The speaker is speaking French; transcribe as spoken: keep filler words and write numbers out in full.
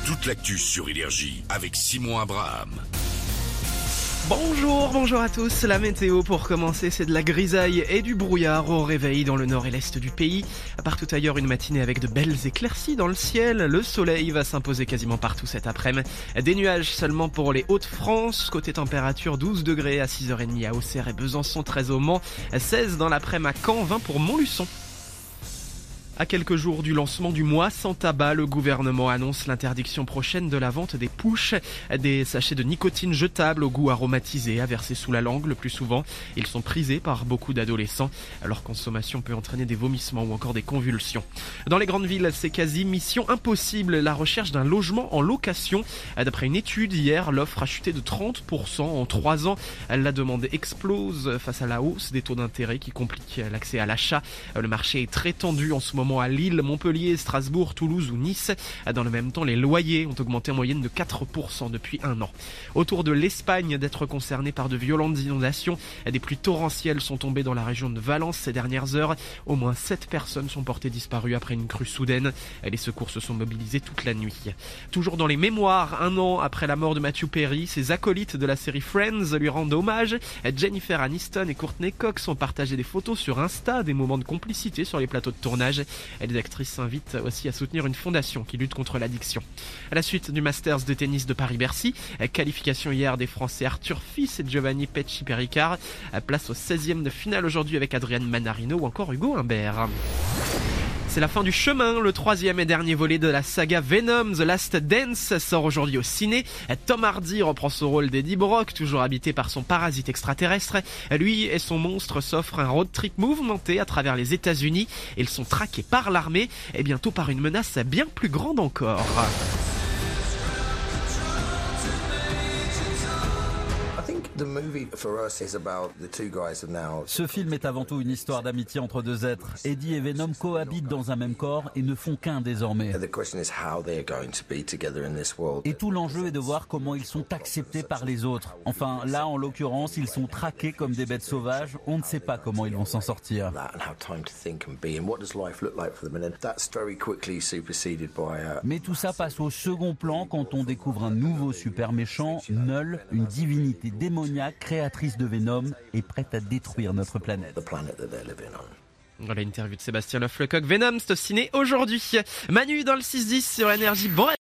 toute l'actu sur Énergie avec Simon Abraham. Bonjour, bonjour à tous. La météo pour commencer, c'est de la grisaille et du brouillard au réveil dans le nord et l'est du pays. Partout ailleurs, une matinée avec de belles éclaircies dans le ciel. Le soleil va s'imposer quasiment partout cet après-midi. Des nuages seulement pour les Hauts-de-France. Côté température, douze degrés à six heures trente à Auxerre et Besançon, treize au Mans, seize dans l'après-midi à Caen, vingt pour Montluçon. À quelques jours du lancement du mois sans tabac, le gouvernement annonce l'interdiction prochaine de la vente des pushs, des sachets de nicotine jetables au goût aromatisé à verser sous la langue le plus souvent. Ils sont prisés par beaucoup d'adolescents. Leur consommation peut entraîner des vomissements ou encore des convulsions. Dans les grandes villes, c'est quasi mission impossible la recherche d'un logement en location. D'après une étude hier, l'offre a chuté de trente pour cent en trois ans. La demande explose face à la hausse des taux d'intérêt qui compliquent l'accès à l'achat. Le marché est très tendu en ce moment à Lille, Montpellier, Strasbourg, Toulouse ou Nice. Dans le même temps, les loyers ont augmenté en moyenne de quatre pour cent depuis un an. Autour de l'Espagne d'être concernée par de violentes inondations, des pluies torrentielles sont tombées dans la région de Valence ces dernières heures. Au moins sept personnes sont portées disparues après une crue soudaine. Les secours se sont mobilisés toute la nuit. Toujours dans les mémoires, un an après la mort de Matthew Perry, ses acolytes de la série Friends lui rendent hommage. Jennifer Aniston et Courtney Cox ont partagé des photos sur Insta, des moments de complicité sur les plateaux de tournage. Les actrices s'invitent aussi à soutenir une fondation qui lutte contre l'addiction. À la suite du Masters de tennis de Paris-Bercy, qualification hier des Français Arthur Fils et Giovanni Pesci-Péricard. Place au seizième de finale aujourd'hui avec Adrian Manarino ou encore Hugo Humbert. C'est la fin du chemin, le troisième et dernier volet de la saga Venom, The Last Dance, sort aujourd'hui au ciné. Tom Hardy reprend son rôle d'Eddie Brock, toujours habité par son parasite extraterrestre. Lui et son monstre s'offrent un road trip mouvementé à travers les États-Unis. Ils sont traqués par l'armée et bientôt par une menace bien plus grande encore. Ce film est avant tout une histoire d'amitié entre deux êtres. Eddie et Venom cohabitent dans un même corps et ne font qu'un désormais. Et tout l'enjeu est de voir comment ils sont acceptés par les autres. Enfin, là, en l'occurrence, ils sont traqués comme des bêtes sauvages. On ne sait pas comment ils vont s'en sortir. Mais tout ça passe au second plan quand on découvre un nouveau super méchant, Null, une divinité démoniaque, créatrice de Venom et prête à détruire notre planète. Voilà l'interview de Sébastien Loefflecoq. Venom, c'est au ciné aujourd'hui. Manu dans le six dix sur Énergie. Bon